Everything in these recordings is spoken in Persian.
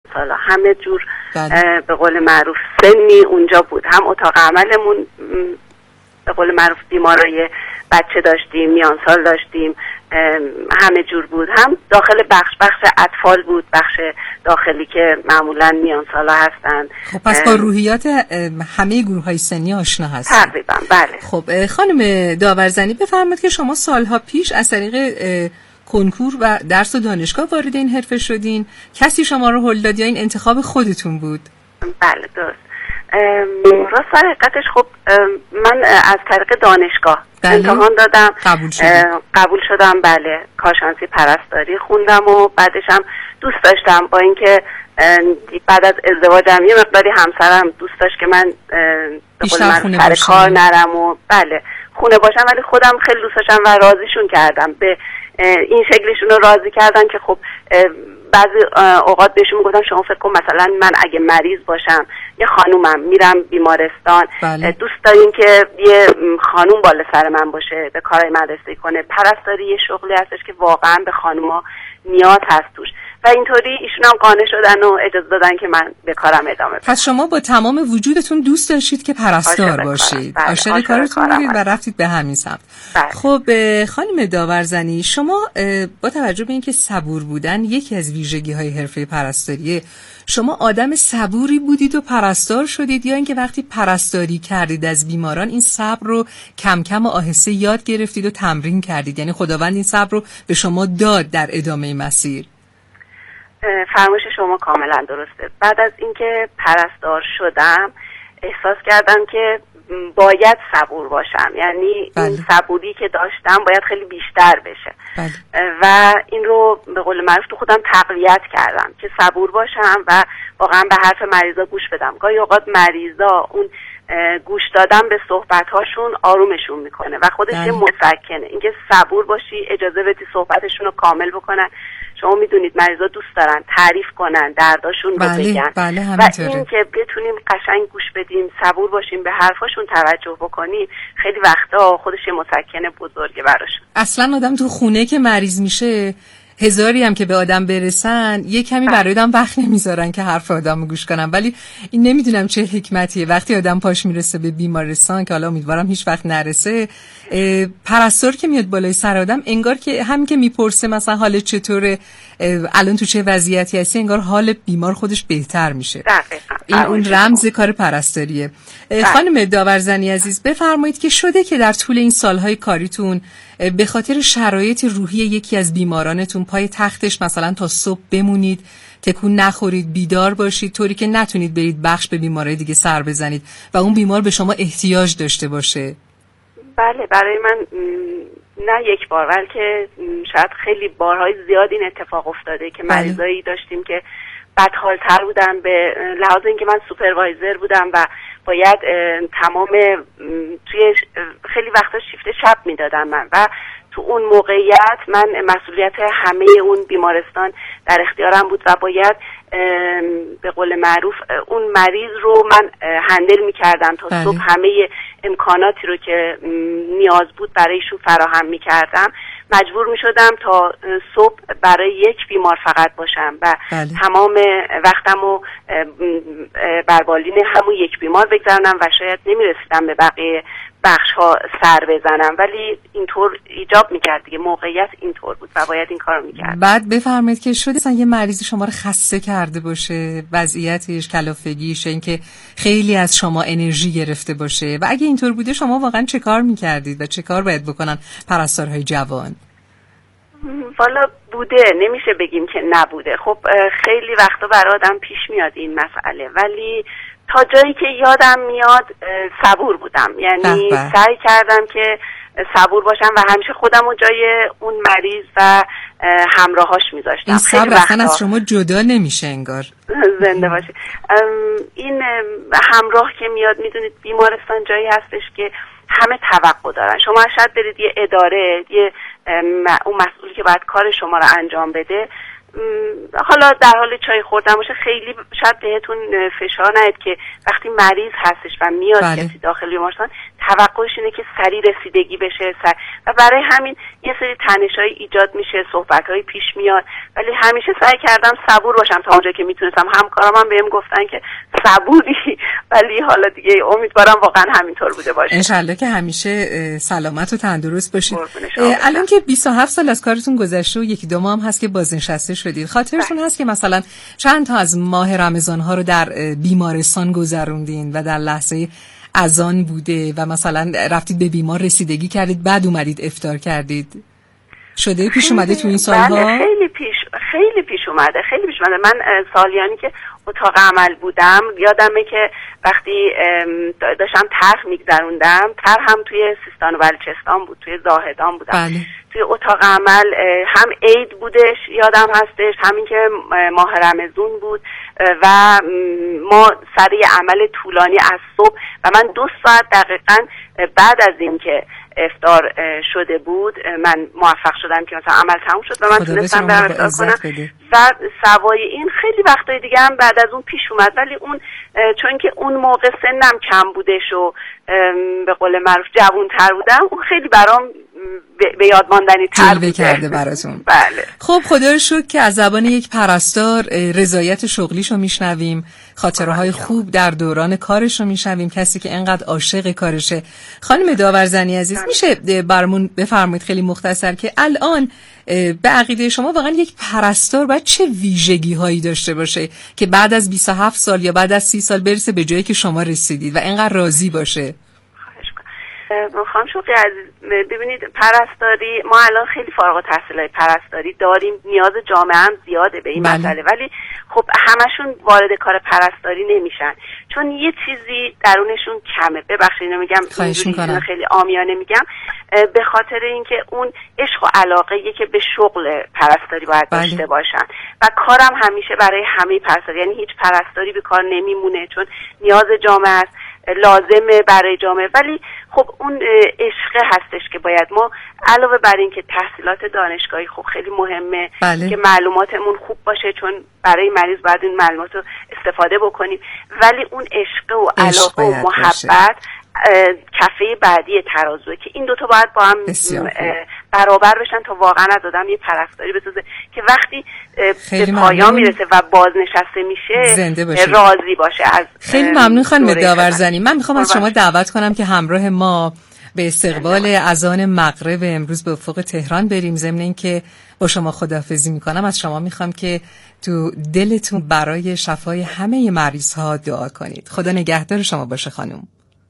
سالا همه جور به قول معروف سنی اونجا بود. هم اتاق عملمون به قول معروف بیمارای بچه داشتیم، میان سال داشتیم، همه جور بود. هم داخل بخش اطفال بود، بخش داخلی که معمولا میان سالا هستن. خب پس با روحیات همه گروه های سنی آشنا هستید تقریبا. بله. خب خانم داورزنی بفرمایید که شما سالها پیش از طریق کنکور و درس و دانشگاه وارد این حرفه شدین، کسی شما رو هل داد یا این انتخاب خودتون بود؟ بله درست. راست حقیقتش خب من از طریق دانشگاه امتحان دادم، قبول شدم. بله، کارشناسی پرستاری خوندم و بعدش هم دوست داشتم، با اینکه بعد از ازدواجم یه مقداری همسرم دوست داشت که من به قول من سر کار نرم و بله خونه باشم، ولی خودم خیلی دوست داشتم و راضیشون کردم. به این شکلشون رو راضی کردن که خب بعضی اوقات بهشون میگفتم شما فکر کن مثلا من اگه مریض باشم، یه خانومم میرم بیمارستان، دوست دارین که یه خانوم بالا سر من باشه به کارهای من رسیدگی کنه. پرستاری یه شغلی هستش که واقعا به خانوما نیاز هست توش و اینطوری ایشون هم قانع شدن و اجازه دادن که من به کارم ادامه بدم. پس شما با تمام وجودتون دوست داشتید که پرستار باشید، عاشق کارتون بودید و رفتید به همین سمت. خب خانم داورزنی، شما با توجه به اینکه صبور بودن یکی از ویژگی‌های حرفه پرستاریه، شما آدم صبوری بودید و پرستار شدید یا اینکه وقتی پرستاری کردید از بیماران این صبر رو کم کم و آهسته یاد گرفتید و تمرین کردید، یعنی خداوند این صبر رو به شما داد در ادامه مسیر؟ فرمایش شما کاملا درسته. بعد از اینکه پرستار شدم احساس کردم که باید صبور باشم، یعنی این صبوری که داشتم باید خیلی بیشتر بشه و این رو به قول معروف تو خودم تقویت کردم که صبور باشم و واقعا به حرف مریضا گوش بدم. گاهی اوقات مریضا اون گوش دادن به صحبت‌هاشون آرومشون میکنه و خودش یه مسکنه. اینکه صبور باشی، اجازه بدی صحبتشون رو کامل بکنن. شما میدونید مریضا دوست دارن تعریف کنن، درداشون رو بگن و این که بتونیم قشنگ گوش بدیم، صبور باشیم، به حرفاشون توجه بکنیم، خیلی وقتا خودش یه مسکن بزرگه براشون. اصلا آدم تو خونه که مریض میشه هزاری هم که به آدم برسن یه کمی برای آدم وقت نمیذارن که حرف آدم رو گوش کنن، ولی این نمیدونم چه حکمتیه وقتی آدم پاش میرسه به بیمارستان که حالا امیدوارم هیچ وقت نرسه، پرستار که میاد بالای سر آدم انگار که همین که میپرسه مثلا حالت چطوره، الان تو چه وضعیتی هستی، انگار حال بیمار خودش بهتر میشه. این اون رمز کار پرستاریه. خانم داورزنی عزیز بفرمایید که شده که در طول این سالهای کاریتون به خاطر شرایط روحی یکی از بیمارانتون پای تختش مثلا تا صبح بمونید، تکون نخورید، بیدار باشید طوری که نتونید برید بخش به بیمارای دیگه سر بزنید و اون بیمار به شما احتیاج داشته باشه؟ بله، برای من نه یک بار بلکه شاید خیلی بارهای زیاد این اتفاق افتاده که مریضایی داشتیم که بدحال‌تر بودن به لحاظ اینکه من سوپروایزر بودم و باید تمام توی خیلی وقتا شیفت شب میدادم من و تو اون موقعیت من مسئولیت همه اون بیمارستان در اختیارم بود و باید به قول معروف اون مریض رو من هندل میکردم تا صبح، همه امکاناتی رو که نیاز بود برایشون فراهم میکردم. مجبور میشدم تا صبح برای یک بیمار فقط باشم و تمام وقتم رو بر بالین همون یک بیمار بگذارنم و شاید نمیرسیدم به بقیه بخش ها سر بزنم، ولی اینطور ایجاب میکرد دیگه، موقعیت اینطور بود و باید این کارو میکرد. بعد بفرمایید که شده مثلا یه مریضی شما رو خسته کرده باشه، وضعیتش، کلافگیش، اینکه خیلی از شما انرژی گرفته باشه و اگه اینطور بوده شما واقعا چه کار میکردید و چه کار باید بکنن پرستارهای جوان؟ والا بوده، نمیشه بگیم که نبوده. خب خیلی وقتا برای آدم پیش میاد این مسئله، ولی تا جایی که یادم میاد صبور بودم، یعنی سعی کردم که صبور باشم و همیشه خودم رو جای اون مریض و همراهاش میذاشتم. این صبر اصلا از شما جدا نمیشه انگار. زنده باشه. این همراه که میاد، میدونید بیمارستان جایی هستش که همه توقع دارن. شما شاید برید یه اداره، یه اون مسئولی که باید کار شما رو انجام بده، حالا در حال چای خوردن باشه، خیلی شاید بهتون فشار نیاد که وقتی مریض هستش و میاد کسی داخل بیمارستان توقعش اینه که سریع رسیدگی بشه و برای همین یه سری تنش‌های ایجاد میشه، صحبت‌های پیش میاد. ولی همیشه سعی کردم صبور باشم تا اونجا که میتونستم. همکارام هم بهم گفتن که صبوری، ولی حالا دیگه امیدوارم واقعا همینطور بوده باشه. انشالله که همیشه سلامت و تندرست باشید. الان که 27 سال از کارتون گذشته و یکی دو ماه هم هست که بازنشسته شدید، خاطرتون هست که مثلا چند تا از ماه رمضان ها رو در بیمارستان گذروندین و در لحظه اذان بوده و مثلا رفتید به بیمار رسیدگی کردید بعد اومدید افطار کردید؟ شده پیش اومده تو این سالها؟ بله خیلی پیش اومده. من سالیانی که اتاق عمل بودم یادمه که وقتی داشتم طرح میگذروندم، طرح هم توی سیستان و بلوچستان بود، توی زاهدان بودم. بله. توی اتاق عمل هم عید بودش یادم هستش، همین که ماه رمضان بود و ما سر عمل طولانی از صبح و من 2 ساعت دقیقاً بعد از این که افطار شده بود من موفق شدم که مثلا عمل تموم شد و من تونستم برم افطار کنم. و سوای این خیلی وقتای دیگه هم بعد از اون پیش اومد، ولی اون چون که اون موقع سنم کم بودش و به قول معروف جوان‌تر بودم، اون خیلی برام به یاد ماندنی تر بوده کرده براتون. بله. خب خدا رو شکر که از زبان یک پرستار رضایت شغلیشو میشنویم، خاطرهای خوب در دوران کارشو میشنویم، کسی که انقدر عاشق کارشه. خانم داورزنی عزیز، میشه برامون بفرمایید خیلی مختصر که الان به عقیده شما واقعا یک پرستار باید چه ویژگی هایی داشته باشه که بعد از 27 سال یا بعد از 30 سال برسه به جایی که شما رسیدید و اینقدر راضی باشه؟ خانم شوقی عزیز، ببینید پرستاری، ما الان خیلی فارغ التحصیلای پرستاری داریم، نیاز جامعه هم زیاده به این مسئله، ولی خب همشون وارد کار پرستاری نمیشن چون یه چیزی درونشون کمه. ببخشید اینو میگم اینجوری خیلی عامیانه میگم، به خاطر اینکه اون عشق و علاقه‌ای که به شغل پرستاری باید داشته باشن و کارم همیشه برای همه پرستاری، یعنی هیچ پرستاری به کار نمیمونه چون نیاز جامعه است، لازمه برای جامعه. ولی خب اون عشق هستش که باید ما علاوه بر این که تحصیلات دانشگاهی خب خیلی مهمه که معلوماتمون خوب باشه چون برای مریض باید این معلومات رو استفاده بکنیم، ولی اون عشق و علاقه و محبت کفه بعدی ترازوه که این دوتا باید با هم برابر بشن تا واقعا از آدم یه پرستاری بسازه که وقتی به پایان میرسه و بازنشسته میشه راضی باشه از. خیلی ممنون خانم داورزنی. من میخوام از شما دعوت کنم که همراه ما به استقبال اذان مغرب امروز به افق تهران بریم. ضمن اینکه با شما خداحافظی میکنم از شما میخوام که تو دلتون برای شفای همه مریض ها دعا کنید. خدا نگهدار شما باشه خانم.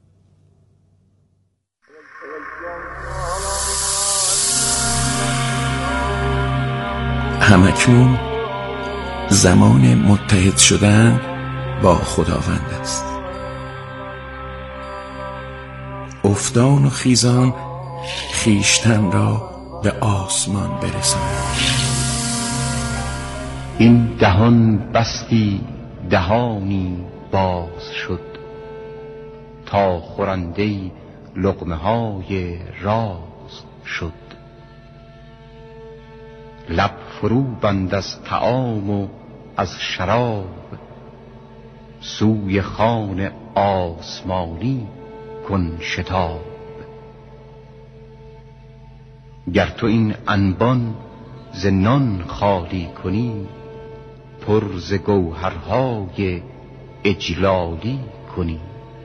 همکنون زمان متحد شدن با خداوند است. افتان و خیزان خیشتن را به آسمان برسان. این دهان بستی دهانی باز شد تا خورنده لقمه های راز شد. لب فرو بند از طعام و از شراب، سوی خوان آسمانی کن شتاب. گر تو این انبان ز نان خالی کنی، پر ز گوهرهای اجلالی کنی.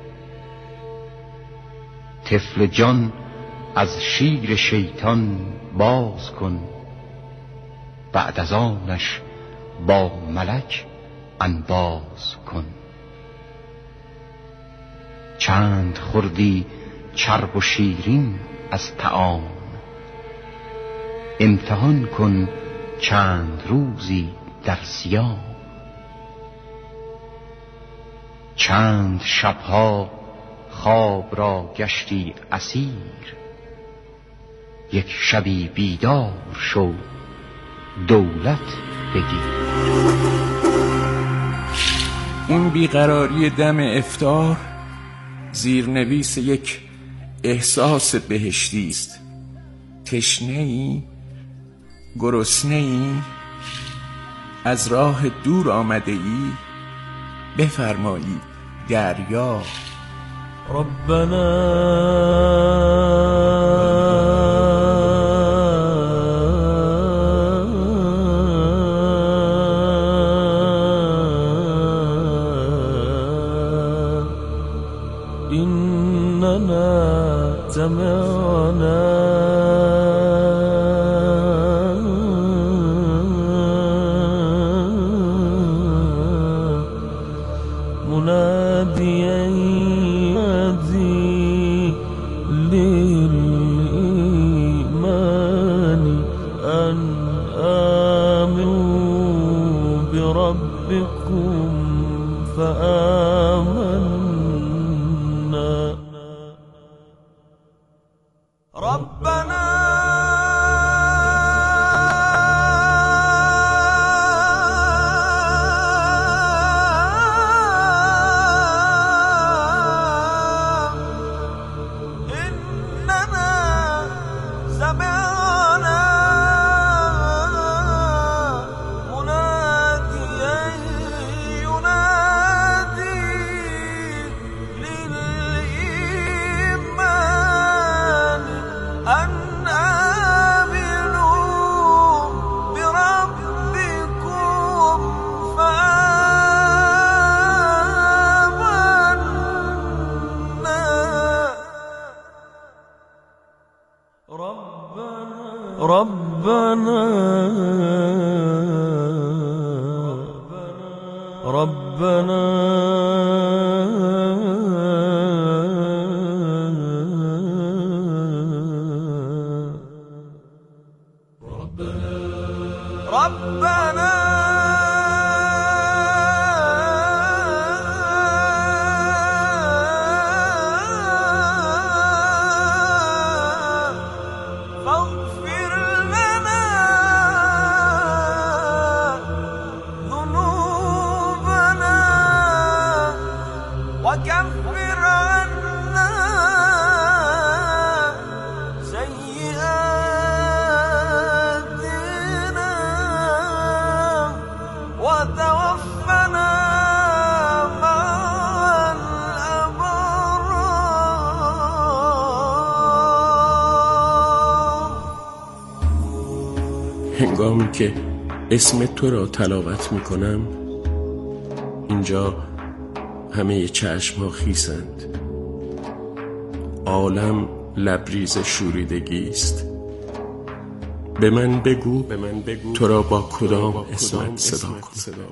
طفل جان از شیر شیطان باز کن، بعد از آنش با ملک انباز کن. چند خوردی چرب و شیرین از طعام، امتحان کن چند روزی در صیام. چند شبها خواب را گشتی اسیر، یک شبی بیدار شو دولت بگیر. این بیقراری دم افطار زیرنویس یک احساس بهشتی است. تشنه‌ای؟ گرسنه‌ای؟ از راه دور آمده ای؟ بفرمایید دریا. ربنا إننا سمعنا مناديا ينادي للإيمان أن آمنوا بربكم فآمنا. ربنا إننا سمعنا مناديا ينادي للإيمان أن آمنوا بربكم فآمنا. ربنا فاغفر لنا ذنوبنا وكفر عنا سيئاتنا وتوفنا مع الأبرار. هنگامی که اسم تو را تلاوت می کنم اینجا همه چشم ها خیسند، عالم لبریز شوریدگی است. به من بگو تو را با کدام اسمت صدا کنم.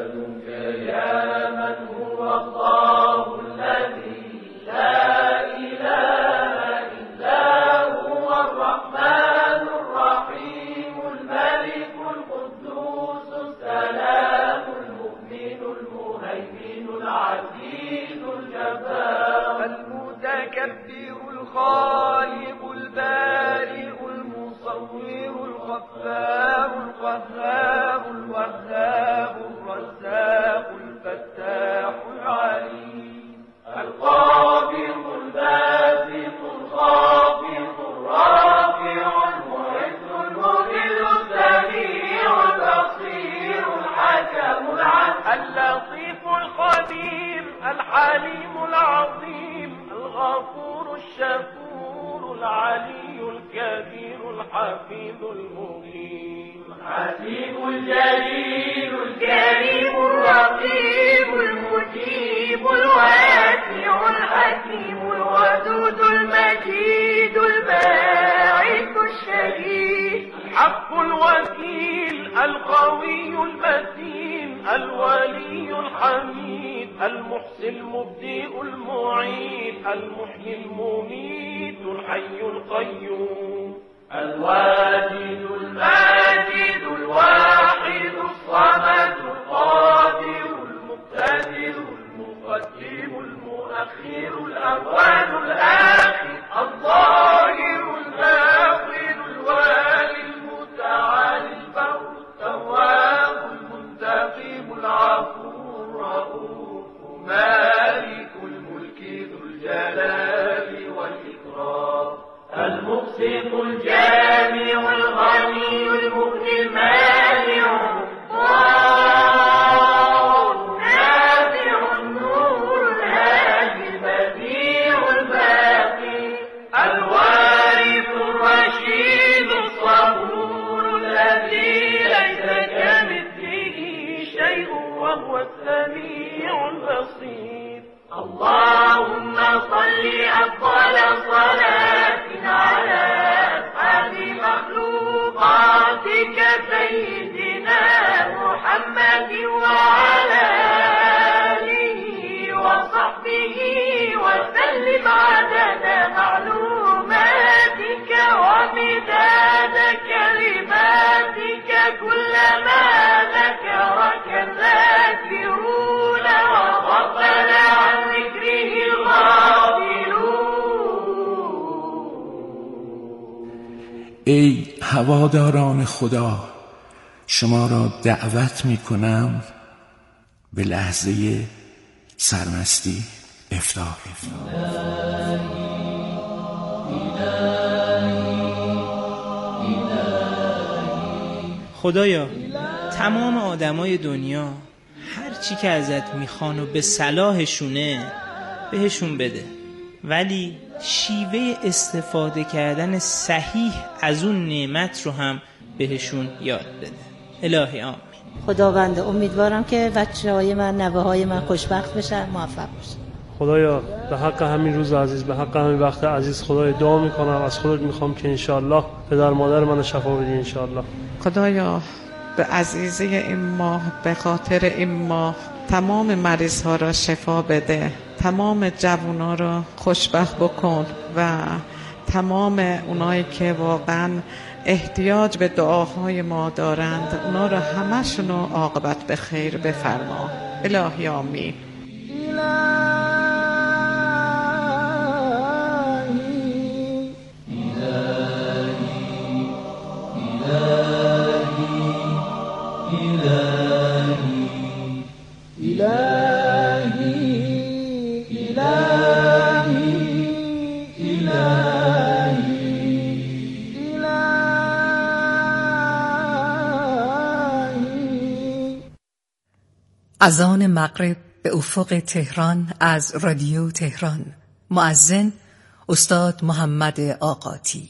المتكبر الخالق البارئ المصور الغفار القهار الوهاب الرزاق الفتاح العليم القابض الباسط الخافض الرافع المعز المذل السميع البصير الحكم العدل اللطيف الخبير الحليم العظيم الغفور الشكور العلي الكبير الحفيظ المقيم الحسيب الجليل الكريم الرقيب المجيب الواسع الحكيم الودود المجيد الباعث الشهيد الحق الوكيل القوي المتين الولي الحميد المحسن المبدئ المعيد المحيي المميت الحي القيوم الواجد الماجد الواحد الصمد القادر المقتدر المقدم المؤخر الأول الآخر الظاهر الباطن الوالي المتعالي البر التواب المنتقم العفو الرؤوف مالك الملك ذو الجلال والإكرام المقسط الجامع الغني المغني المانع سميع بصير. اللهم صل أفضل صلاة على أسعد مخلوقاتك سيدنا محمد وعلى آله وصحبه وسلم عدد معلوماتك ومداد كلماتك كلما ذكرك الذاكرون وغفل عن ذكره الغافلون. ای هواداران خدا، شما را دعوت می کنم به لحظه سرمستی افطار. خدایا تمام آدمای دنیا هر چی که ازت میخوان و به صلاحشونه بهشون بده، ولی شیوه استفاده کردن صحیح از اون نعمت رو هم بهشون یاد بده. الهی آمین. خداوند امیدوارم که بچه‌های من، نوه‌های من خوشبخت بشن، موفق بشن. خدایا به حق همین روز عزیز، به حق همین وقت عزیز، خدایا دعا میکنم، از خودت میخوام که انشالله پدر مادر من شفا بدی انشالله. خدایا به عزیزی این ماه، به خاطر این ماه تمام مریض ها را شفا بده، تمام جوونا را خوشبخت بکن و تمام اونایی که واقعا احتیاج به دعاهای ما دارند اونا را همشونو عاقبت به خیر بفرما. الهی آمین. اذان مغرب به افق تهران از رادیو تهران. مؤذن استاد محمد آقاتی.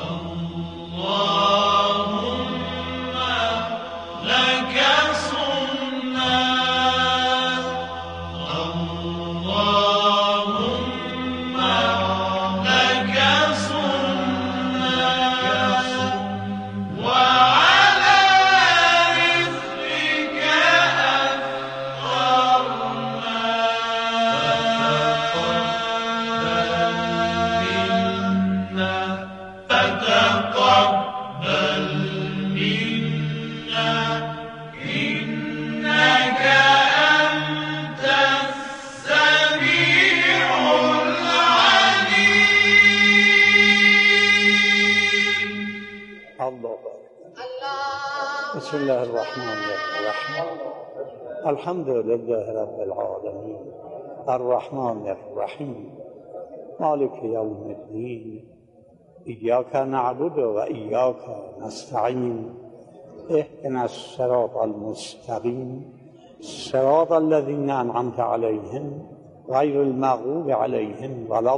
بسم الله الرحمن الرحيم الحمد لله رب العالمين الرحمن الرحيم مالك يوم الدين إياك نعبد وإياك نستعين اهدنا الصراط المستقيم صراط الذين أنعمت عليهم غير المغضوب عليهم ولا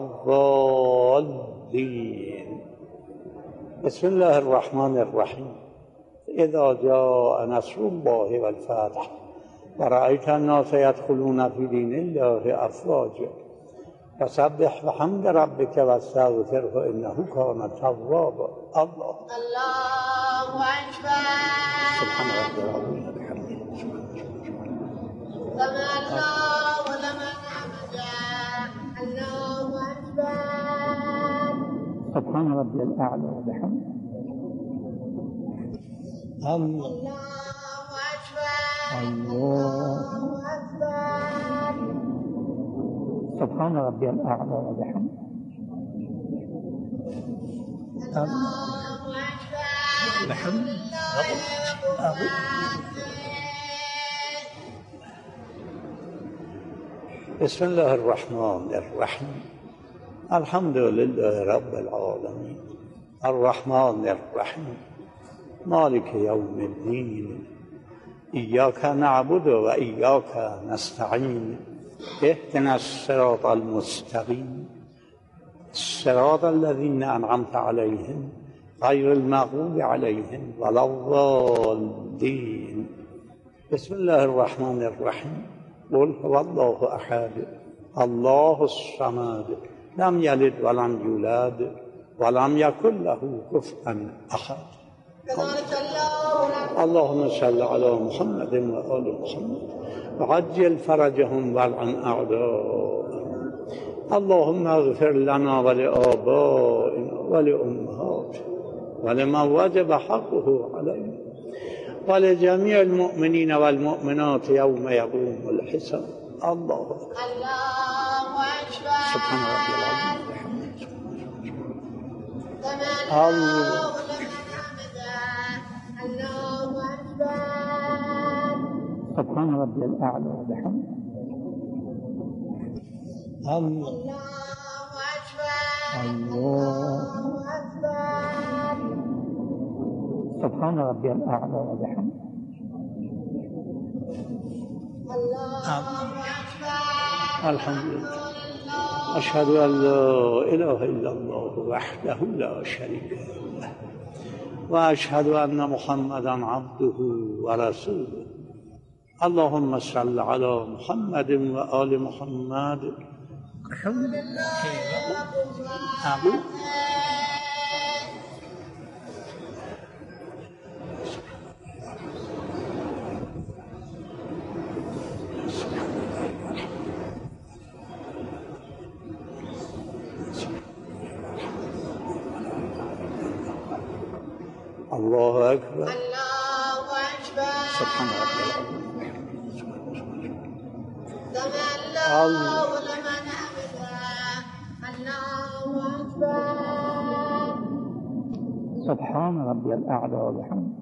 الضالين بسم الله الرحمن الرحيم إذا جاء نصر الله والفتح ورأيت الناس يدخلون في دين الله أفواجا فسبح بحمد ربك واستغفره إنه كان توابا الله أكبر سبحان ربي العظيم وبحمده سمع الله لمن حمده الله أكبر سبحان ربي الأعلى وبحمده الله أكبر الله أكبر سبحان ربي الأعلى وبحمده بحمده بسم الله الرحمن الرحيم الحمد لله رب العالمين الرحمن الرحيم مالك يوم الدين إياك نعبد وإياك نستعين اهدنا الصراط المستقيم صراط الذين أنعمت عليهم غير المغضوب عليهم ولا الضالين بسم الله الرحمن الرحيم قل هو الله أحد الله الصمد لم يلد ولم يولد ولم يكن له كفوا أحد اللهم صل على محمد وآل محمد وعجل فرجهم والعن أعداءهم اللهم اغفر لنا ولآبائنا ولأمهاتنا ولمن وجب حقه علينا ولجميع المؤمنين والمؤمنات يوم يقوم الحساب الله أكبر سبحان ربي العظيم وبحمده الله سبحان ربي الأعلى وبحمده الله سبحان ربي الأعلى وبحمده الحمد لله أشهد أن لا إله إلا الله وحده لا شريك له وأشهد أن محمدا عبده ورسوله اللهم صل على محمد وآل محمد الحمد لله الله أكبر سبحان ربي العظيم الله لمن حمده الله أكبر سبحان ربي الأعلى وبحمده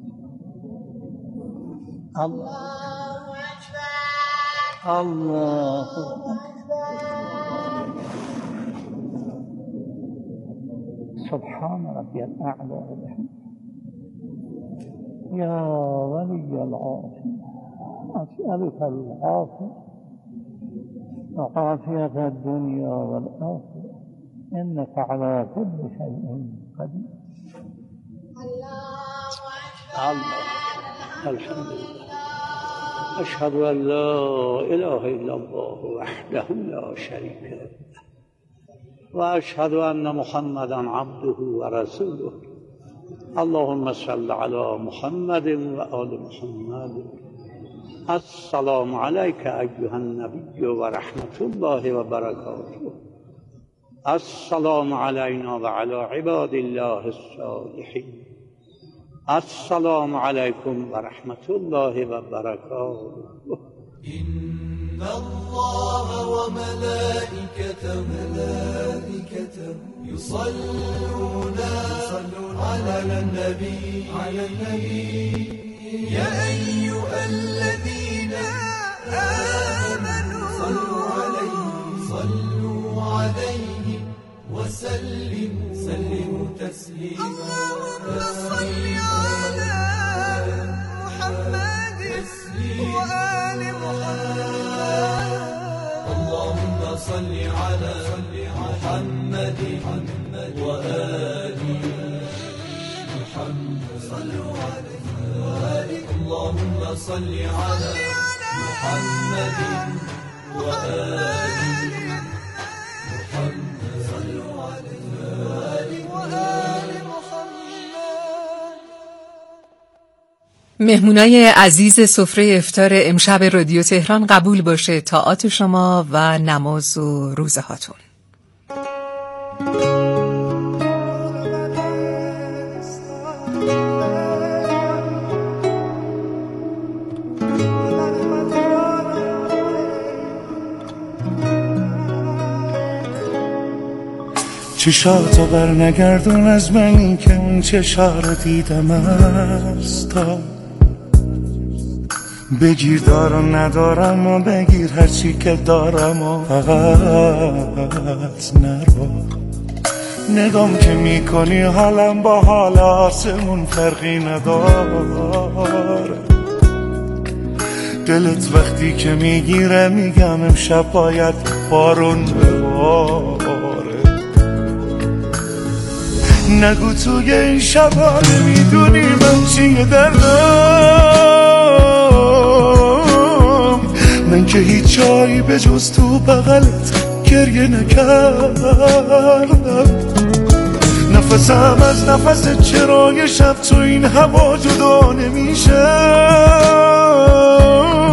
الله أكبر الله سبحان ربي الأعلى وبحمده يا ولي العافية أسألك العافية وعافية الدنيا والآخرة إنك على كل شيء قدير الله الحمد لله اشهد ان لا اله الا الله وحده لا شريك له واشهد ان محمدا عبده ورسوله اللهم صل على محمد وآل محمد. السلام عليك أيها النبي ورحمة الله وبركاته. السلام علينا وعلى عباد الله الصالحين. السلام عليكم ورحمة الله وبركاته. إن الله وملائكته يصلون على النبي يا أيها الذين آمنوا صلوا عليه وسلموا تسليما. اللهم صل على محمد وآل محمد. اللهم صل على محمد وآل محمد. صلوا عليه. اللهم صل على محمد وآل محمد. صلوا عليه وآل محمد. مهمونای عزیز سفره افطار امشب رادیو تهران، قبول باشه طاعات شما و نماز و روزه هاتون. چشاتو بر نگردون از من که اون چشا رو دیدم است. تا بگیر دارم ندارم و بگیر هرچی که دارم و فقط نرو. نگام که میکنی حالم با حال آسمون فرقی نداره. دلت وقتی که میگیره میگم امشب باید بارون بباره. نگو توی این شبا نمیدونی من چیه دردم. من که هیچ جایی به جز تو بغلت گریه نکردم. نفسم از نفس چرای شب تو این هوا جدا نمیشه.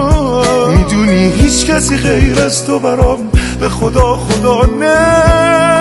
میدونی هیچ کسی غیر از تو برام به خدا نمیشه.